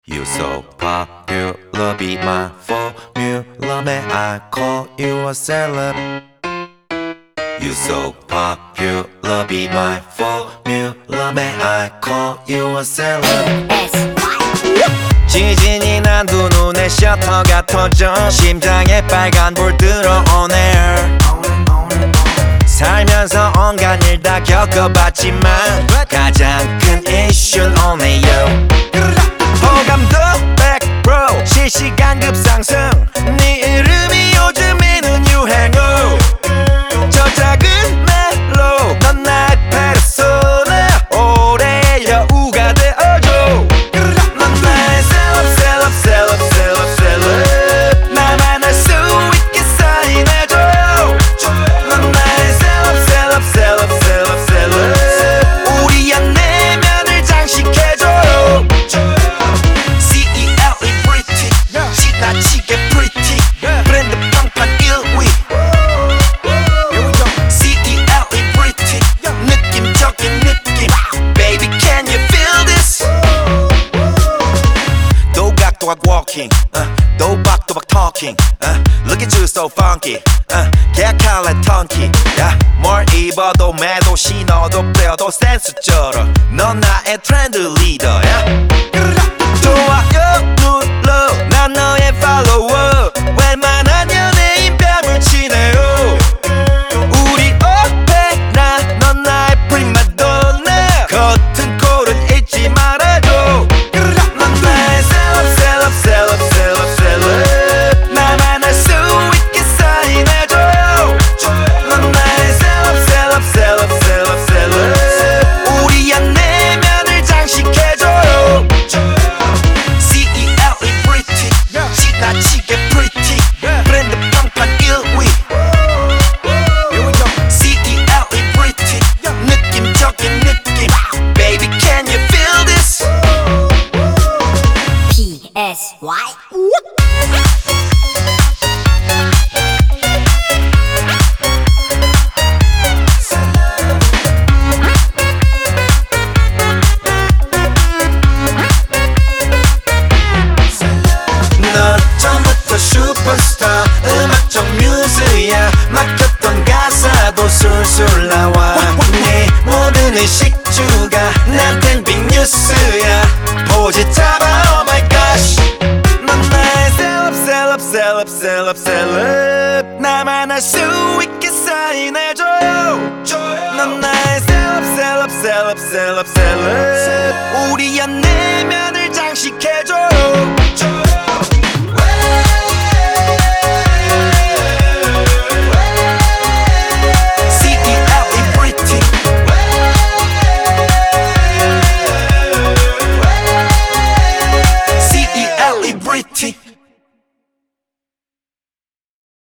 You so popular, be my formula. May I call you a celeb? You so popular, be my formula. May I call you a celeb? 지진이 난 두 눈에 셔터가 터져 심장에 빨간불 들어오네. 살면서 온갖 일 다 겪어봤지만 가장 큰 이슈는 only you. 호감도 100% 실시간 급상승. 네 이름이 요즘에는 유행어. 저 작은 멜로 넌 나의 페르소나. 올해의 여우가 되어줘. 넌 나의 셀럽 셀럽 셀럽 셀럽 셀럽. 나만 알 수 있게 사인해줘. 넌 나의 셀럽 셀럽 셀럽 셀럽 셀럽. 우리의 내면을 장식해줘. 지나치게 pretty 브랜드 평판 1위. CELE pretty 느낌적인 느낌. Baby can you feel this? 도각도각 walking 도박도박 talking. Look at you so funky. 계약할래 턴키. 뭘 입어도 매도 신어도 빼어도 센스쩔어. 넌 나의 트렌드 리더야. 좋아요 눌러 난 너의 follower. 웬만한 연예인 뺨을 치네요. 우리 오페라 넌 나의 프리마돈나. 겉은 콜은 잊지 말아줘. 넌 나의 셀럽 셀럽 셀럽 셀럽 셀럽. 나만 알 수 있게 사인해줘. 넌 나의 셀럽 셀럽 셀럽 셀럽 셀럽. 우리의 내면을 장식해줘. 지나치게 pretty 브랜드 평판 1위. CELE pretty 느낌적인 느낌. Baby can you feel this? PSY 넌 처음부터 슈퍼스타. 음악적 뮤즈야. 막혔던 가사도 술술 나와. 네 모든 의식주가 난텐 빅뉴스야. 포즈 잡아 oh my gosh. 넌 나의 셀럽 셀럽 셀럽 셀럽 셀럽. 나만 알 수 있게 사인해줘요. 넌 나의 셀럽 셀럽 셀럽 셀럽 셀럽. 우리의